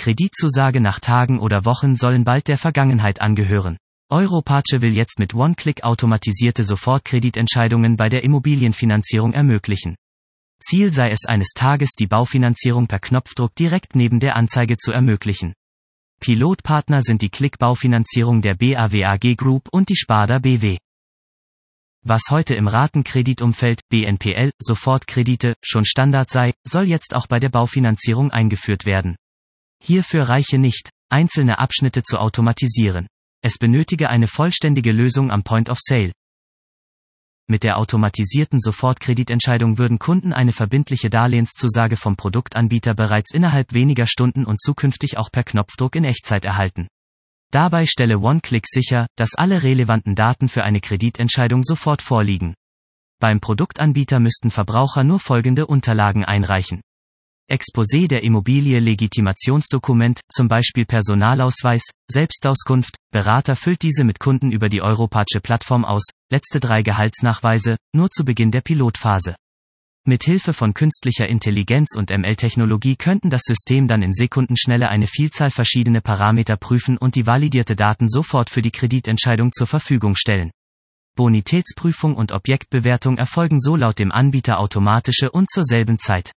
Kreditzusage nach Tagen oder Wochen sollen bald der Vergangenheit angehören. Europace will jetzt mit One-Click automatisierte Sofortkreditentscheidungen bei der Immobilienfinanzierung ermöglichen. Ziel sei es eines Tages, die Baufinanzierung per Knopfdruck direkt neben der Anzeige zu ermöglichen. Pilotpartner sind die Click-Baufinanzierung der BAWAG Group und die Sparda BW. Was heute im Ratenkreditumfeld, BNPL, Sofortkredite, schon Standard sei, soll jetzt auch bei der Baufinanzierung eingeführt werden. Hierfür reiche nicht, einzelne Abschnitte zu automatisieren. Es benötige eine vollständige Lösung am Point of Sale. Mit der automatisierten Sofortkreditentscheidung würden Kunden eine verbindliche Darlehenszusage vom Produktanbieter bereits innerhalb weniger Stunden und zukünftig auch per Knopfdruck in Echtzeit erhalten. Dabei stelle One-Click sicher, dass alle relevanten Daten für eine Kreditentscheidung sofort vorliegen. Beim Produktanbieter müssten Verbraucher nur folgende Unterlagen einreichen: Exposé der Immobilie, Legitimationsdokument, zum Beispiel Personalausweis, Selbstauskunft, Berater füllt diese mit Kunden über die Europace-Plattform aus, letzte 3 Gehaltsnachweise, nur zu Beginn der Pilotphase. Mit Hilfe von künstlicher Intelligenz und ML-Technologie könnten das System dann in Sekundenschnelle eine Vielzahl verschiedene Parameter prüfen und die validierte Daten sofort für die Kreditentscheidung zur Verfügung stellen. Bonitätsprüfung und Objektbewertung erfolgen so laut dem Anbieter automatische und zur selben Zeit.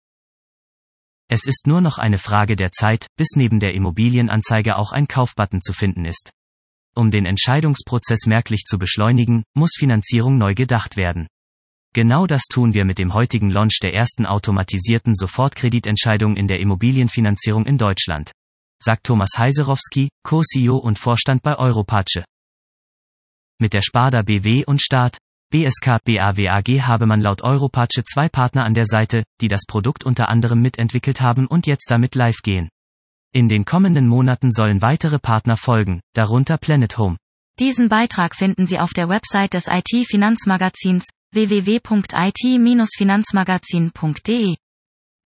Es ist nur noch eine Frage der Zeit, bis neben der Immobilienanzeige auch ein Kaufbutton zu finden ist. Um den Entscheidungsprozess merklich zu beschleunigen, muss Finanzierung neu gedacht werden. Genau das tun wir mit dem heutigen Launch der ersten automatisierten Sofortkreditentscheidung in der Immobilienfinanzierung in Deutschland, sagt Thomas Heiserowski, Co-CEO und Vorstand bei Europace. Mit der Sparda BW und Staat, BSK BAWAG habe man laut Europace 2 Partner an der Seite, die das Produkt unter anderem mitentwickelt haben und jetzt damit live gehen. In den kommenden Monaten sollen weitere Partner folgen, darunter Planet Home. Diesen Beitrag finden Sie auf der Website des IT-Finanzmagazins www.it-finanzmagazin.de.